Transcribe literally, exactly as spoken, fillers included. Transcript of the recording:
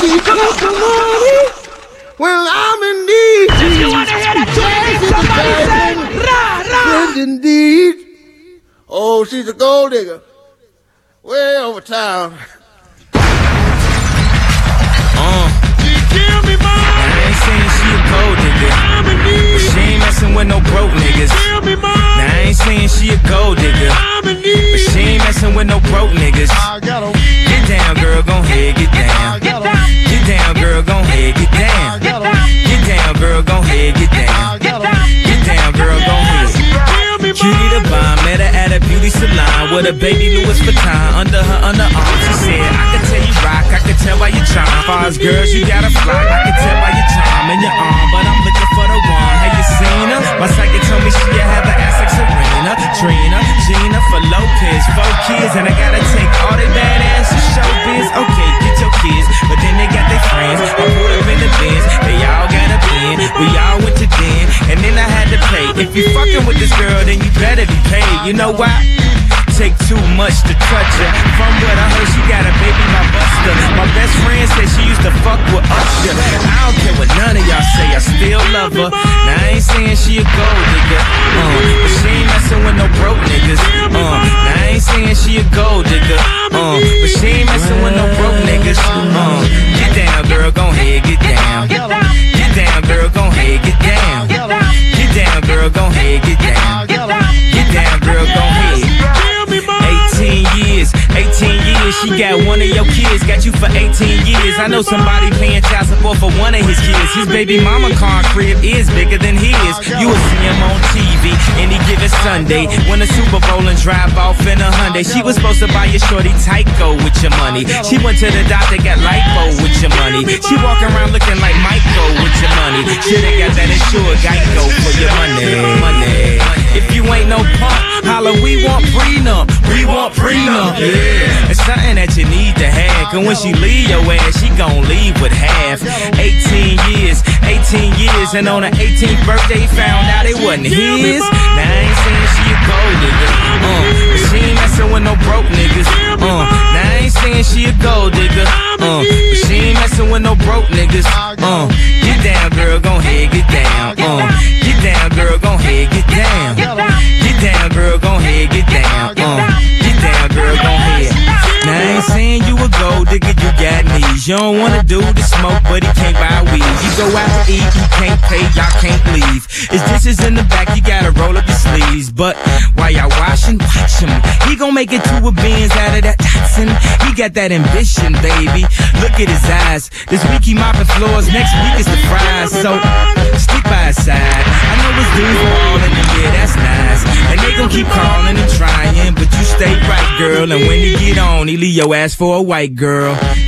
me some money when I'm in need. If you wanna hear that tune, somebody say, rah, rah. Yes, indeed. Oh, she's a gold digger. Way over town. Uh. You kill me, mom. I ain't saying she a gold digger, I'm in need. but she ain't messing with no broke niggas. Kill me, mom. Now I ain't saying she a gold digger, I'm in need. but she ain't messing with no broke niggas. I got a Get down, girl, gon' head, get down. Get down. Get down, girl, gon' head, get down. Get down. Get down, girl, gon' head, get down. Get down. Get down, girl, gon' head. Kill me, Cutie the mom. bomb, met her at a beauty salon with a baby Louis Vuitton under her underarm. She said, I can tell you rock, I can tell by your charm. Far as girls, you got a fly, I can tell by your charm and your arm, but I'm looking for the one. Have you seen her? My psychic told me she have an ass like Serena, Trina, Gina for Lopez, four kids, and I gotta take all they badass to showbiz. Okay, get your kids, but then they got their friends. I pulled up in the Benz, they all got a bin. We all went to den, and then I had to pay. If you fucking with this girl, then you better be paid. You know why? Take too much to touch her. From what I heard, she got a baby by Buster. My best friend said she used to fuck with Usher. I don't care what none of y'all say, I still love her. Now I ain't saying she a gold digger, uh, but she ain't messing with no broke niggas. Uh, now I ain't saying she a gold digger, uh, but she ain't messing with no broke niggas. Uh, get down, girl, gon' head, get down. Get down, girl, gon' head, get down. Get down, girl, gon' head, get down. Get down, girl, gon' head. eighteen years, eighteen years, she got one of your kids, got you for eighteen years. I know somebody paying child support for one of his kids. His baby mama car crib is bigger than his. You will see him on T V any given Sunday, win a Super Bowl and drive off in a Hyundai. She was supposed to buy your shorty Tyco with your money. She went to the doctor, got lipo with your money. She walk around looking like Michael with your money. Shoulda got that insured Geico for your money. Money. If you ain't no punk, holla, we want prenup. We want prenup. Yeah. It's something that you need to have. Cause when she leave your ass, she gon' leave with half. eighteen years, eighteen years, and on her eighteenth birthday, found out it wasn't his. Now I ain't saying she a gold digger, uh, but she ain't messing with no broke niggas. Uh, now I ain't saying she a gold digger, uh, but she ain't messing with no broke niggas. Uh, get down, girl, gon' head, get down. Uh, get down, girl, gon' head, get down. Get down, girl, gon' head, get down. Uh, get down, girl, gon' head. Now I ain't saying you a gold digger, you got knees. You don't wanna do the smoke, but he can't buy weed. You go out to eat, you can't pay, y'all can't leave. His dishes in the back, you gotta roll up your sleeves. But while y'all washing, watch him. He gon' make it to a Benz out of that Datsun. He got that ambition, baby. Look at his eyes. This week he mopping floors, next week is the fries. So stick by his side. I know his dudes are all in the yeah, that's nice. And they gon' keep calling and trying, but you stay right, girl. And when he get on, he leave your ass for a white girl.